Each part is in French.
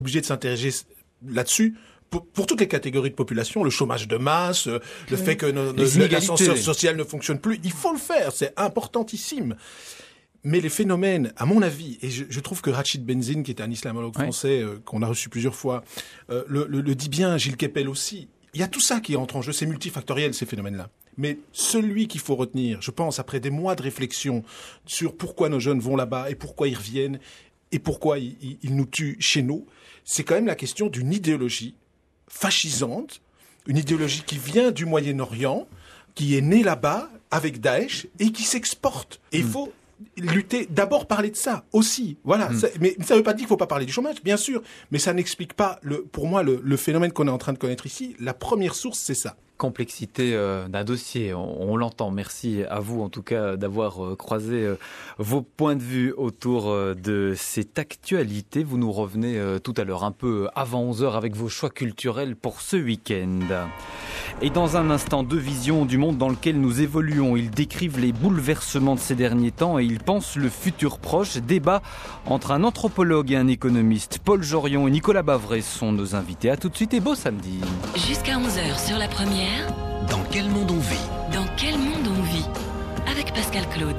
obligé de s'interroger là-dessus. Pour toutes les catégories de population, le chômage de masse, le fait que l'ascenseur social ne fonctionne plus, il faut le faire, c'est importantissime. Mais les phénomènes, à mon avis, et je trouve que Rachid Benzine, qui est un islamologue français qu'on a reçu plusieurs fois, le dit bien, Gilles Kepel aussi, il y a tout ça qui entre en jeu, c'est multifactoriel ces phénomènes-là. Mais celui qu'il faut retenir, je pense, après des mois de réflexion sur pourquoi nos jeunes vont là-bas et pourquoi ils reviennent et pourquoi ils nous tuent chez nous, c'est quand même la question d'une idéologie fascisante, une idéologie qui vient du Moyen-Orient, qui est née là-bas avec Daesh et qui s'exporte. Et il faut lutter, d'abord parler de ça aussi. Voilà. Mais ça ne veut pas dire qu'il ne faut pas parler du chômage, bien sûr. Mais ça n'explique pas, pour moi, le phénomène qu'on est en train de connaître ici. La première source, c'est ça. Complexité d'un dossier, on l'entend. Merci à vous en tout cas d'avoir croisé vos points de vue autour de cette actualité. Vous nous revenez tout à l'heure un peu avant 11h avec vos choix culturels pour ce week-end. Et dans un instant, deux visions du monde dans lequel nous évoluons. Ils décrivent les bouleversements de ces derniers temps et ils pensent le futur proche. Débat entre un anthropologue et un économiste. Paul Jorion et Nicolas Bavray sont nos invités. À tout de suite et beau samedi. Jusqu'à 11h sur la première. Dans quel monde on vit? Dans quel monde on vit? Avec Pascal Claude.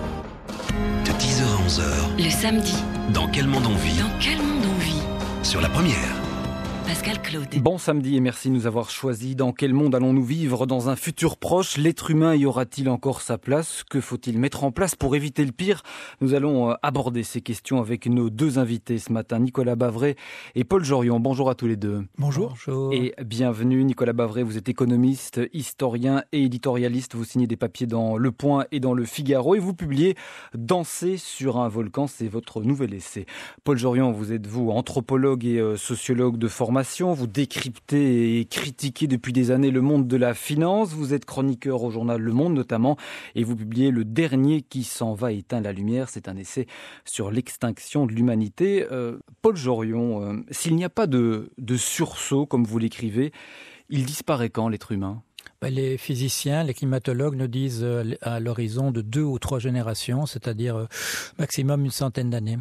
De 10h à 11h. Le samedi. Dans quel monde on vit? Dans quel monde on vit? Sur la première. Pascal Claude. Bon samedi et merci de nous avoir choisi. Dans quel monde allons-nous vivre dans un futur proche? L'être humain y aura-t-il encore sa place? Que faut-il mettre en place pour éviter le pire? Nous allons aborder ces questions avec nos deux invités ce matin, Nicolas Bavray et Paul Jorion. Bonjour à tous les deux. Bonjour. Bonjour. Et bienvenue. Nicolas Bavray, vous êtes économiste, historien et éditorialiste. Vous signez des papiers dans Le Point et dans Le Figaro et vous publiez Danser sur un volcan, c'est votre nouvel essai. Paul Jorion, vous êtes anthropologue et sociologue de formation. Vous décryptez et critiquez depuis des années le monde de la finance. Vous êtes chroniqueur au journal Le Monde notamment et vous publiez Le dernier qui s'en va éteint la lumière. C'est un essai sur l'extinction de l'humanité. Paul Jorion, s'il n'y a pas de sursaut comme vous l'écrivez, il disparaît quand l'être humain ? Les physiciens, les climatologues nous disent à l'horizon de 2 ou 3 générations, c'est-à-dire maximum une centaine d'années.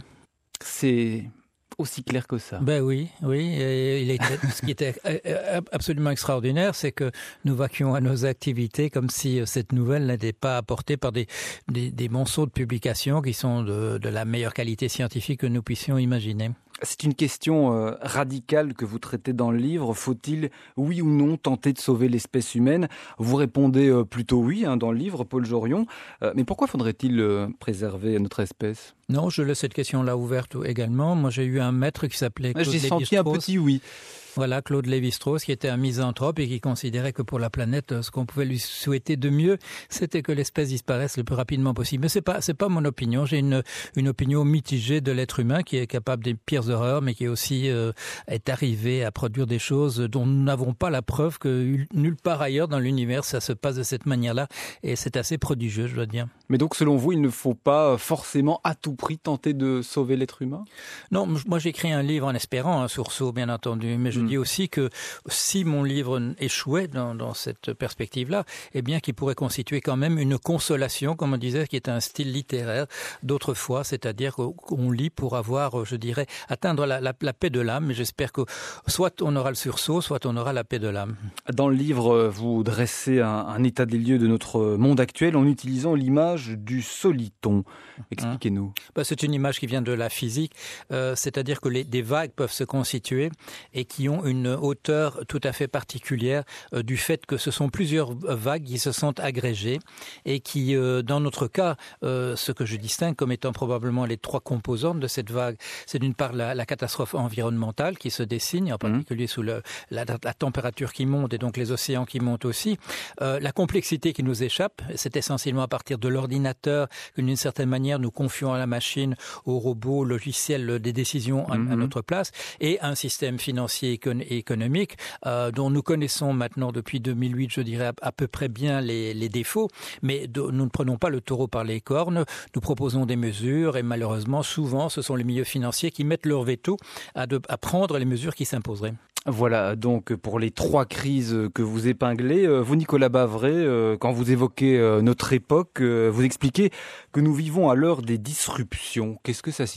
C'est aussi clair que ça. Oui. Et ce qui était absolument extraordinaire, c'est que nous vaquions à nos activités comme si cette nouvelle n'était pas apportée par des monceaux de publications qui sont de la meilleure qualité scientifique que nous puissions imaginer. C'est une question radicale que vous traitez dans le livre. Faut-il, oui ou non, tenter de sauver l'espèce humaine? Vous répondez plutôt oui dans le livre, Paul Jorion. Mais pourquoi faudrait-il préserver notre espèce? Non, je laisse cette question-là ouverte également. Moi, j'ai eu un maître qui s'appelait Claude Lévi-Strauss. J'ai senti un petit oui. Voilà, Claude Lévi-Strauss, qui était un misanthrope et qui considérait que pour la planète, ce qu'on pouvait lui souhaiter de mieux, c'était que l'espèce disparaisse le plus rapidement possible. Mais c'est pas mon opinion. J'ai une opinion mitigée de l'être humain qui est capable des pires horreurs, mais qui aussi est arrivé à produire des choses dont nous n'avons pas la preuve que nulle part ailleurs dans l'univers ça se passe de cette manière-là. Et c'est assez prodigieux, je dois dire. Mais donc, selon vous, il ne faut pas forcément à tout prix tenter de sauver l'être humain? Non, moi j'écris un livre en espérant un sursaut, bien entendu, mais je dis aussi que si mon livre échouait dans cette perspective-là, eh bien qu'il pourrait constituer quand même une consolation, comme on disait, qui est un style littéraire d'autrefois, c'est-à-dire qu'on lit pour avoir, je dirais, atteindre la paix de l'âme, mais j'espère que soit on aura le sursaut, soit on aura la paix de l'âme. Dans le livre, vous dressez un état des lieux de notre monde actuel en utilisant l'image du soliton. Expliquez-nous. C'est une image qui vient de la physique, c'est-à-dire que des vagues peuvent se constituer et qui ont une hauteur tout à fait particulière du fait que ce sont plusieurs vagues qui se sont agrégées et qui, dans notre cas, ce que je distingue comme étant probablement les 3 composantes de cette vague, c'est d'une part la catastrophe environnementale qui se dessine, en particulier sous la température qui monte et donc les océans qui montent aussi, la complexité qui nous échappe, c'est essentiellement à partir de l'ordinateur que d'une certaine manière nous confions à la machine, au robot, au logiciel des décisions à notre place, et un système financier et économique dont nous connaissons maintenant depuis 2008, je dirais à peu près bien les défauts, mais nous ne prenons pas le taureau par les cornes, nous proposons des mesures et malheureusement souvent ce sont les milieux financiers qui mettent leur veto à prendre les mesures qui s'imposeraient. Voilà donc pour les 3 crises que vous épinglez. Vous, Nicolas Bavray, quand vous évoquez notre époque, vous expliquez que nous vivons à l'heure des disruptions. Qu'est-ce que ça signifie ?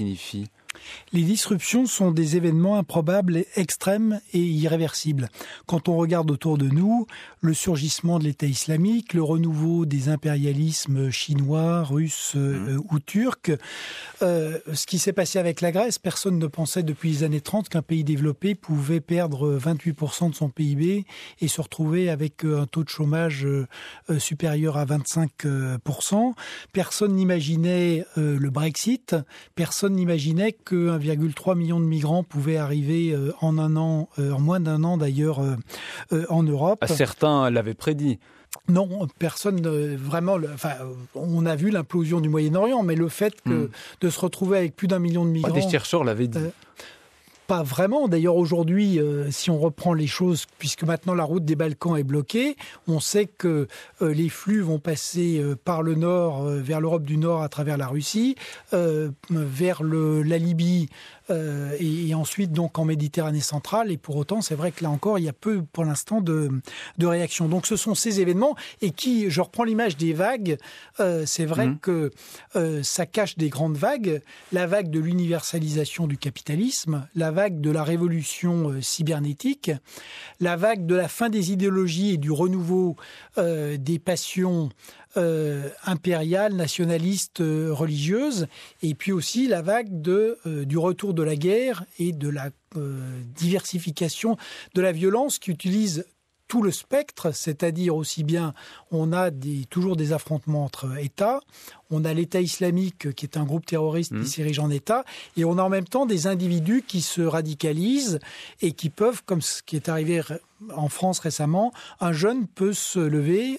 Les disruptions sont des événements improbables, extrêmes et irréversibles. Quand on regarde autour de nous, le surgissement de l'État islamique, le renouveau des impérialismes chinois, russes ou turcs, ce qui s'est passé avec la Grèce, personne ne pensait depuis les années 30 qu'un pays développé pouvait perdre 28% de son PIB et se retrouver avec un taux de chômage supérieur à 25%. Personne n'imaginait le Brexit, personne n'imaginait que 1,3 million de migrants pouvaient arriver en moins d'un an d'ailleurs, en Europe. Certains l'avaient prédit. Non, personne vraiment. On a vu l'implosion du Moyen-Orient, mais le fait de se retrouver avec plus d'1 million de migrants. Des chercheurs l'avaient dit. Pas vraiment. D'ailleurs, aujourd'hui, si on reprend les choses, puisque maintenant la route des Balkans est bloquée, on sait que les flux vont passer par le nord, vers l'Europe du Nord à travers la Russie, vers la Libye, et ensuite donc en Méditerranée centrale. Et pour autant, c'est vrai que là encore, il y a peu pour l'instant de réactions. Donc ce sont ces événements et je reprends l'image des vagues, c'est vrai que ça cache des grandes vagues. La vague de l'universalisation du capitalisme, la vague de la révolution cybernétique, la vague de la fin des idéologies et du renouveau des passions impériales, nationalistes, religieuses, et puis aussi la vague du retour de la guerre et de la diversification de la violence qui utilise tout le spectre, c'est-à-dire aussi bien on a toujours des affrontements entre États, on a l'État islamique qui est un groupe terroriste qui s'érige en État, et on a en même temps des individus qui se radicalisent et qui peuvent, comme ce qui est arrivé en France récemment, un jeune peut se lever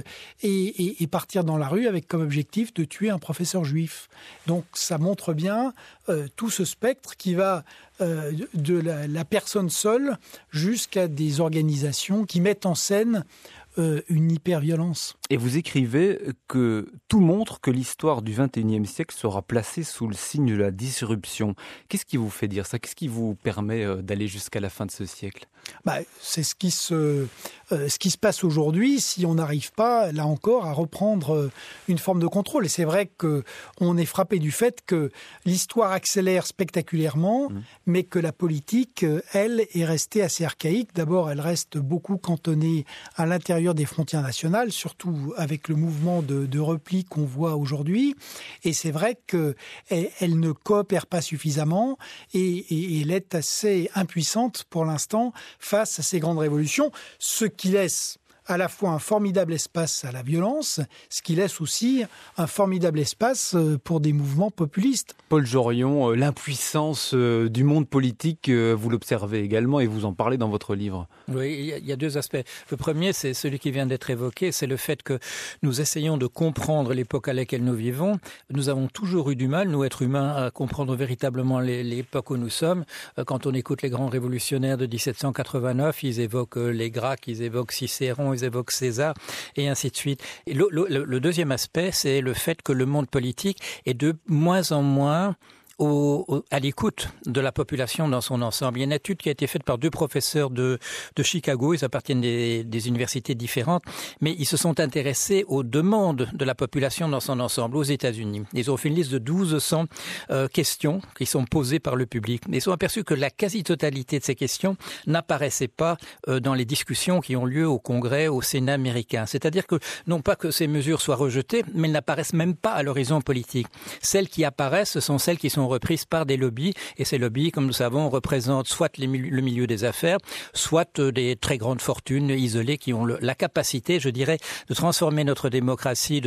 et partir dans la rue avec comme objectif de tuer un professeur juif. Donc ça montre bien tout ce spectre qui va de la personne seule jusqu'à des organisations qui mettent en scène une hyperviolence. Et vous écrivez que tout montre que l'histoire du XXIe siècle sera placée sous le signe de la disruption. Qu'est-ce qui vous fait dire ça ? Qu'est-ce qui vous permet d'aller jusqu'à la fin de ce siècle ? C'est ce qui se passe aujourd'hui si on n'arrive pas, là encore, à reprendre une forme de contrôle. Et c'est vrai qu'on est frappé du fait que l'histoire accélère spectaculairement, mais que la politique, elle, est restée assez archaïque. D'abord, elle reste beaucoup cantonnée à l'intérieur des frontières nationales, surtout avec le mouvement de repli qu'on voit aujourd'hui. Et c'est vrai qu'elle ne coopère pas suffisamment et elle est assez impuissante pour l'instant face à ces grandes révolutions, ce qui laisse à la fois un formidable espace à la violence, ce qui laisse aussi un formidable espace pour des mouvements populistes. Paul Jorion, l'impuissance du monde politique, vous l'observez également et vous en parlez dans votre livre. Oui, il y a deux aspects. Le premier, c'est celui qui vient d'être évoqué, c'est le fait que nous essayons de comprendre l'époque à laquelle nous vivons. Nous avons toujours eu du mal, nous êtres humains, à comprendre véritablement l'époque où nous sommes. Quand on écoute les grands révolutionnaires de 1789, ils évoquent les Gracques, ils évoquent Cicéron, ils évoquent César, et ainsi de suite. Et le deuxième aspect, c'est le fait que le monde politique est de moins en moins à l'écoute de la population dans son ensemble. Il y a une étude qui a été faite par deux professeurs de Chicago, ils appartiennent des universités différentes, mais ils se sont intéressés aux demandes de la population dans son ensemble aux États-Unis. Ils ont fait une liste de 1200 questions qui sont posées par le public. Ils ont aperçu que la quasi-totalité de ces questions n'apparaissaient pas dans les discussions qui ont lieu au Congrès, au Sénat américain. C'est-à-dire que, non pas que ces mesures soient rejetées, mais elles n'apparaissent même pas à l'horizon politique. Celles qui apparaissent, ce sont celles qui sont reprises par des lobbies, et ces lobbies, comme nous savons, représentent soit le milieu des affaires, soit des très grandes fortunes isolées qui ont la capacité, je dirais, de transformer notre démocratie,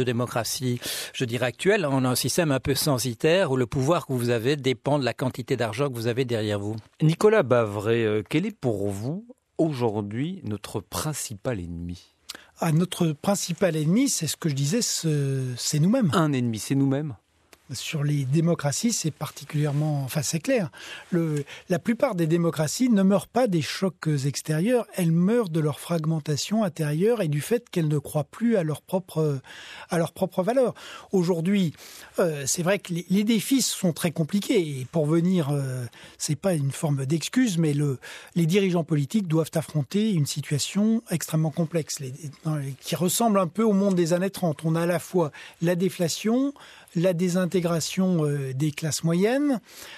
je dirais, actuelle, en un système un peu censitaire où le pouvoir que vous avez dépend de la quantité d'argent que vous avez derrière vous. Nicolas Bavret, quel est pour vous, aujourd'hui, notre principal ennemi ? Notre principal ennemi, c'est ce que je disais, c'est nous-mêmes. Un ennemi, c'est nous-mêmes ? Sur les démocraties, c'est particulièrement... Enfin, c'est clair. La plupart des démocraties ne meurent pas des chocs extérieurs, elles meurent de leur fragmentation intérieure et du fait qu'elles ne croient plus à leur propre valeur. Aujourd'hui, c'est vrai que les défis sont très compliqués. Et pour venir, c'est pas une forme d'excuse, mais les dirigeants politiques doivent affronter une situation extrêmement complexe, qui ressemble un peu au monde des années 30. On a à la fois la déflation, la désintégration des classes moyennes,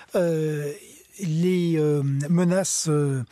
les menaces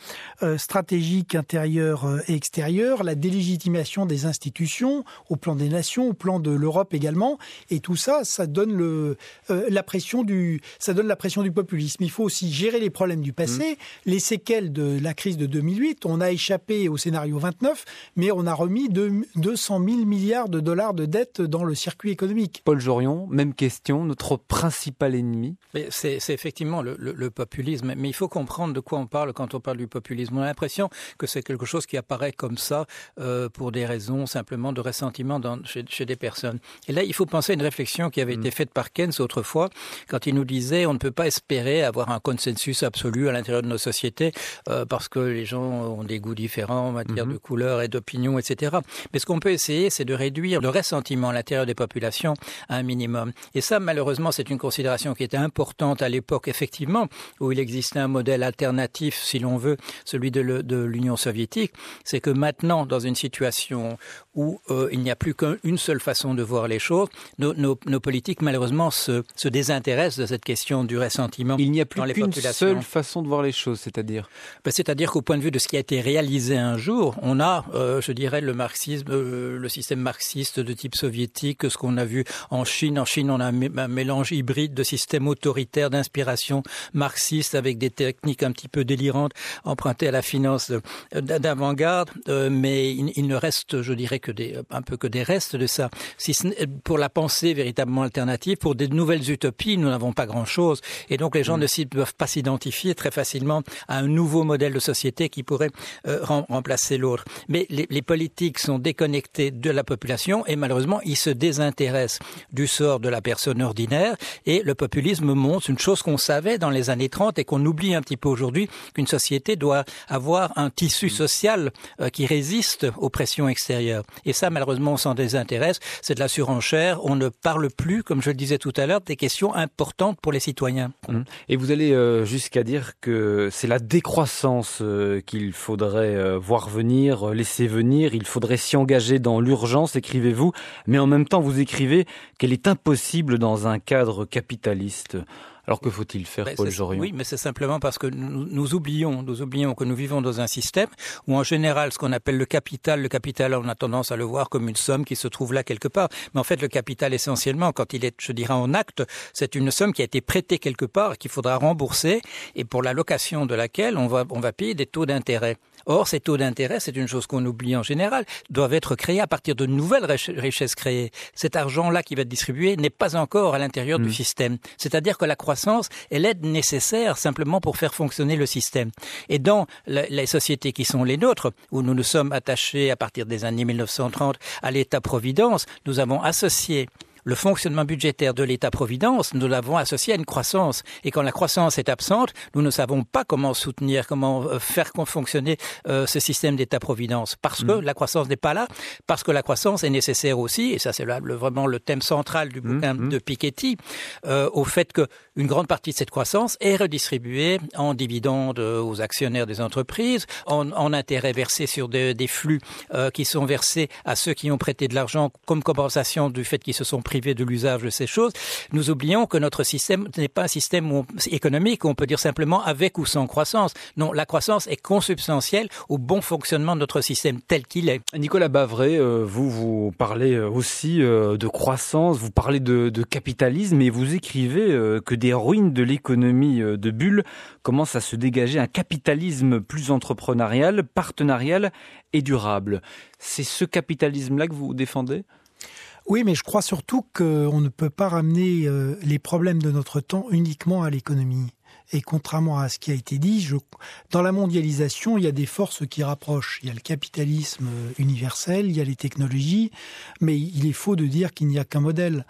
stratégiques intérieures et extérieures, la délégitimation des institutions au plan des nations, au plan de l'Europe également, et tout ça, ça donne la pression du populisme. Il faut aussi gérer les problèmes du passé, les séquelles de la crise de 2008. On a échappé au scénario 29, mais on a remis 200 000 milliards de dollars de dettes dans le circuit économique. Paul Jorion, même question, notre principal ennemi. Mais c'est effectivement le populisme. Mais il faut comprendre de quoi on parle quand on parle du populisme. On a l'impression que c'est quelque chose qui apparaît comme ça pour des raisons simplement de ressentiment chez des personnes. Et là, il faut penser à une réflexion qui avait été faite par Keynes autrefois, quand il nous disait on ne peut pas espérer avoir un consensus absolu à l'intérieur de nos sociétés parce que les gens ont des goûts différents en matière de couleurs et d'opinions, etc. Mais ce qu'on peut essayer, c'est de réduire le ressentiment à l'intérieur des populations à un minimum. Et ça, malheureusement, c'est une considération qui était importante à l'époque, effectivement, où il existait un modèle alternatif, si l'on veut, celui de l'Union soviétique. C'est que maintenant, dans une situation où il n'y a plus qu'une seule façon de voir les choses, nos politiques, malheureusement, se désintéressent de cette question du ressentiment. Il n'y a plus qu'une seule façon de voir les choses, c'est-à-dire c'est-à-dire qu'au point de vue de ce qui a été réalisé un jour, on a, je dirais, le marxisme, le système marxiste de type soviétique, ce qu'on a vu en Chine. En Chine, on a un mélange hybride de systèmes autoritaires d'inspiration marxiste avec des techniques un petit peu délirantes empruntées à la finance d'avant-garde, mais il ne reste, je dirais, un peu que des restes de ça. Si pour la pensée véritablement alternative, pour des nouvelles utopies, nous n'avons pas grand-chose. Et donc les gens ne peuvent pas s'identifier très facilement à un nouveau modèle de société qui pourrait remplacer l'autre. Mais les politiques sont déconnectés de la population et malheureusement, ils se désintéressent du sort de la personne ordinaire et le populisme montre une chose qu'on savait dans les années 30 et qu'on oublie un petit peu aujourd'hui, qu'une société doit avoir un tissu social qui résiste aux pressions extérieures. Et ça, malheureusement, on s'en désintéresse. C'est de la surenchère. On ne parle plus, comme je le disais tout à l'heure, des questions importantes pour les citoyens. Et vous allez jusqu'à dire que c'est la décroissance qu'il faudrait voir venir, laisser venir. Il faudrait s'y engager dans l'urgence, écrivez-vous. Mais en même temps, vous écrivez qu'elle est impossible dans un cadre capitaliste. Alors que faut-il faire, Paul Jorion ? Oui, mais c'est simplement parce que nous oublions que nous vivons dans un système où en général ce qu'on appelle le capital, on a tendance à le voir comme une somme qui se trouve là quelque part. Mais en fait le capital essentiellement, quand il est, je dirais, en acte, c'est une somme qui a été prêtée quelque part et qu'il faudra rembourser et pour la location de laquelle on va payer des taux d'intérêt. Or, ces taux d'intérêt, c'est une chose qu'on oublie en général, doivent être créés à partir de nouvelles richesses créées. Cet argent-là qui va être distribué n'est pas encore à l'intérieur du système. C'est-à-dire que la croissance est l'aide nécessaire simplement pour faire fonctionner le système. Et dans les sociétés qui sont les nôtres, où nous nous sommes attachés à partir des années 1930 à l'État-providence, nous avons associé le fonctionnement budgétaire de l'État-providence, nous l'avons associé à une croissance. Et quand la croissance est absente, nous ne savons pas comment soutenir, comment faire fonctionner ce système d'État-providence. Parce que la croissance n'est pas là, parce que la croissance est nécessaire aussi, et ça c'est vraiment le thème central du bouquin de Piketty, au fait qu'une grande partie de cette croissance est redistribuée en dividendes aux actionnaires des entreprises, en intérêts versés sur des flux qui sont versés à ceux qui ont prêté de l'argent comme compensation du fait qu'ils se sont privés de l'usage de ces choses. Nous oublions que notre système n'est pas un système économique où on peut dire simplement avec ou sans croissance. Non, la croissance est consubstantielle au bon fonctionnement de notre système tel qu'il est. Nicolas Bavret, vous parlez aussi de croissance, vous parlez de capitalisme et vous écrivez que des ruines de l'économie de bulle commencent à se dégager un capitalisme plus entrepreneurial, partenarial et durable. C'est ce capitalisme-là que vous défendez ? Oui, mais je crois surtout qu'on ne peut pas ramener les problèmes de notre temps uniquement à l'économie. Et contrairement à ce qui a été dit, dans la mondialisation, il y a des forces qui rapprochent. Il y a le capitalisme universel, il y a les technologies, mais il est faux de dire qu'il n'y a qu'un modèle.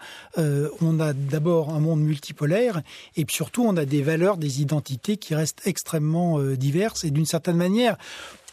On a d'abord un monde multipolaire, et puis surtout on a des valeurs, des identités qui restent extrêmement diverses. Et d'une certaine manière,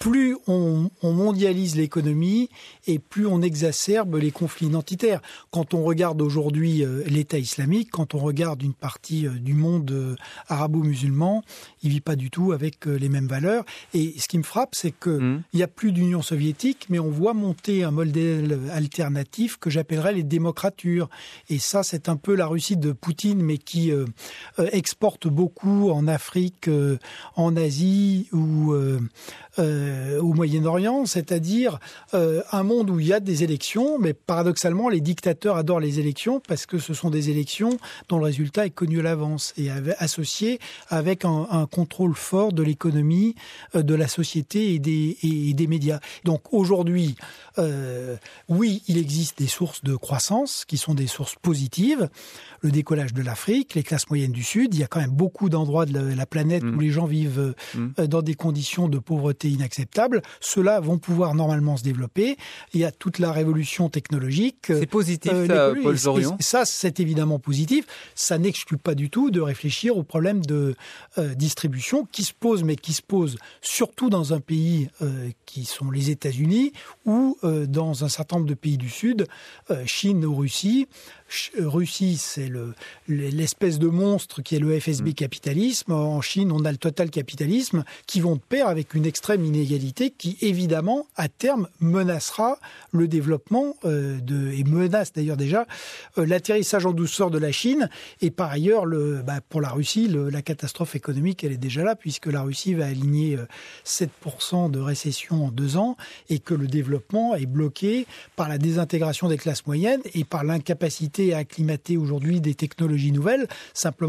plus on mondialise l'économie et plus on exacerbe les conflits identitaires. Quand on regarde aujourd'hui l'État islamique, quand on regarde une partie du monde arabo-musulman, il vit pas du tout avec les mêmes valeurs. Et ce qui me frappe, c'est que il y a plus d'Union soviétique, mais on voit monter un modèle alternatif que j'appellerais les démocratures. Et ça, c'est un peu la Russie de Poutine, mais qui exporte beaucoup en Afrique, en Asie ou au Moyen-Orient, c'est-à-dire un monde où il y a des élections, mais paradoxalement, les dictateurs adorent les élections parce que ce sont des élections dont le résultat est connu à l'avance et associé avec un contrôle fort de l'économie, de la société et des médias. Donc aujourd'hui, oui, il existe des sources de croissance qui sont des sources positives. Le décollage de l'Afrique, les classes moyennes du Sud, il y a quand même beaucoup d'endroits de la planète où les gens vivent dans des conditions de pauvreté inacceptables. Ceux-là vont pouvoir normalement se développer. Il y a toute la révolution technologique. C'est positif, ça, Paul Jorion. Ça, c'est évidemment positif. Ça n'exclut pas du tout de réfléchir aux problèmes de distribution qui se posent, mais qui se posent surtout dans un pays qui sont les États-Unis ou dans un certain nombre de pays du Sud, Chine ou Russie. Russie, c'est l'espèce de monstre qui est le FSB capitalisme. En Chine, on a le total capitalisme qui vont de pair avec une extrême inégalité qui, évidemment, à terme, menacera le développement et menace d'ailleurs déjà l'atterrissage en douceur de la Chine. Et par ailleurs, pour la Russie, la catastrophe économique, elle est déjà là puisque la Russie va aligner 7% de récession en 2 ans et que le développement est bloqué par la désintégration des classes moyennes et par l'incapacité à acclimater aujourd'hui des technologies nouvelles, simplement